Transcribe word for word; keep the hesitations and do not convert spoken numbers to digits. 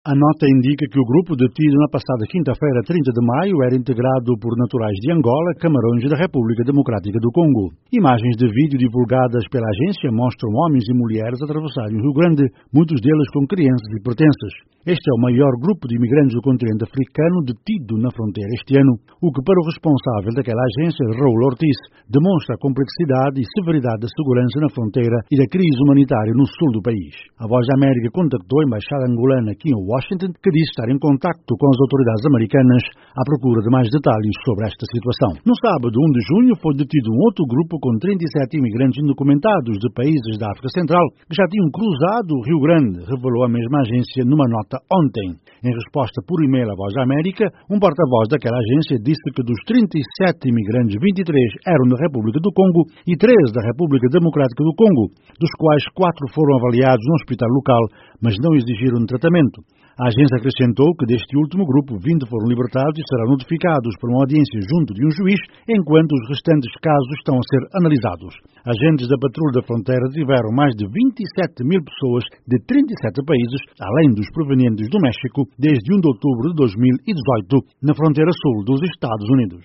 A nota indica que o grupo detido na passada quinta-feira, trinta de maio, era integrado por naturais de Angola, Camarões e da República Democrática do Congo. Imagens de vídeo divulgadas pela agência mostram homens e mulheres atravessarem o Rio Grande, muitos deles com crianças e pertences. Este é o maior grupo de imigrantes do continente africano detido na fronteira este ano, o que para o responsável daquela agência, Raul Ortiz, demonstra a complexidade e severidade da segurança na fronteira e da crise humanitária no sul do país. A Voz da América contactou a embaixada angolana aqui em Washington, que diz estar em contacto com as autoridades americanas à procura de mais detalhes sobre esta situação. No sábado, um de junho, foi detido um outro grupo com trinta e sete imigrantes indocumentados de países da África Central que já tinham cruzado o Rio Grande, revelou a mesma agência numa nota ontem. Em resposta por e-mail à Voz da América, um porta-voz daquela agência disse que dos trinta e sete imigrantes, vinte e três eram da República do Congo e três da República Democrática do Congo, dos quais quatro foram avaliados no hospital local, mas não exigiram tratamento. A agência acrescentou que deste último grupo, vinte foram libertados e serão notificados por uma audiência junto de um juiz, enquanto os restantes casos estão a ser analisados. Agentes da Patrulha da Fronteira tiveram mais de vinte e sete mil pessoas de trinta e sete países, além dos provenientes do México, desde um de outubro de dois mil e dezoito, na fronteira sul dos Estados Unidos.